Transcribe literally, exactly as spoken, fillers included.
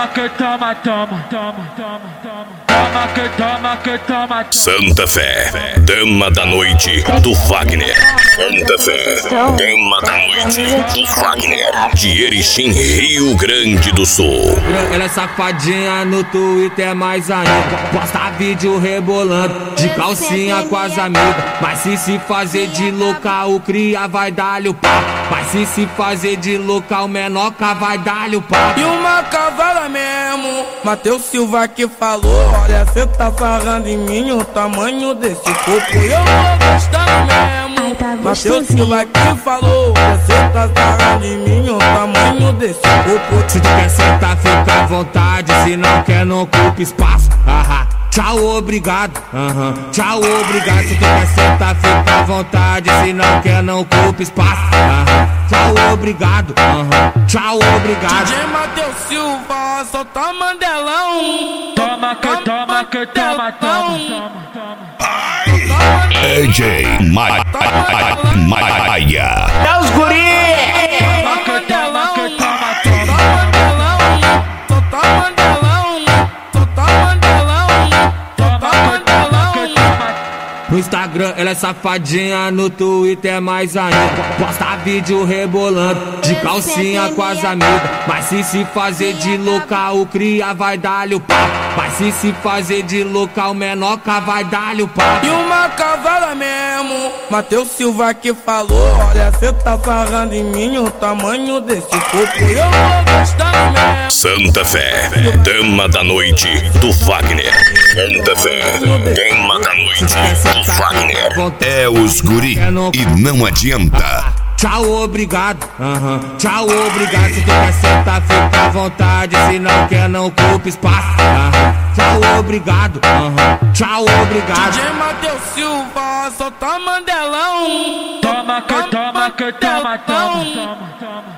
Toma que toma, toma, toma, toma, toma. Toma que toma, que toma, toma. Santa Fé, dama da noite do Wagner. Santa Fé, dama da noite do Wagner. De Erechim, Rio Grande do Sul. Ela é safadinha no Twitter, mais ainda posta vídeo rebolando de calcinha com as amigas. Mas se se fazer de louca, o cria vai dar-lhe o pau. Mas se se fazer de louca, o menoca vai dar-lhe o pau. E uma cavala mesmo, Matheus Silva que falou: olha, cê tá falando em mim, o tamanho desse corpo eu vou gostando mesmo. Matheus Silva que falou: olha, cê tá falando em mim, o tamanho desse corpo. Se tu quer sentar, fica à vontade, se não quer, não ocupa espaço. Aham. Tchau, obrigado. Uhum. Tchau, obrigado. Se tu quer sentar, fica à vontade, se não quer, não ocupa espaço. Uhum. Tchau, obrigado. Uhum. Tchau, obrigado. D J Matheus Silva, solta mandelão. Toma que toma, que toma, toma, toma, toma. D J Maia. É os guri. Solta mandelão, solta mandelão, solta mandelão, solta mandelão, solta mandelão. No Instagram ela é safadinha, no Twitter mais ainda posta vídeo rebolando de calcinha com as amigas. Mas se se fazer de louca, o cria vai dar-lhe o pau. Mas se se fazer de louca, o menoca vai dar-lhe o pau. E uma cavala mesmo, Matheus Silva que falou: olha, cê tá falando em mim, o tamanho desse corpo eu vou gostando mesmo. Santa Fé, dama da noite do Wagner. Santa Fé, dama da noite do Wagner. É os guri e não adianta. Tchau, obrigado. Uhum. Tchau, obrigado. Se tu quer sentar, fica à vontade, se não quer, não ocupa espaço. Uhum. Tchau, obrigado. Uhum. Tchau, obrigado. D J Matheus Silva, solta mandelão. Toma que toma, que toma, toma, toma, toma.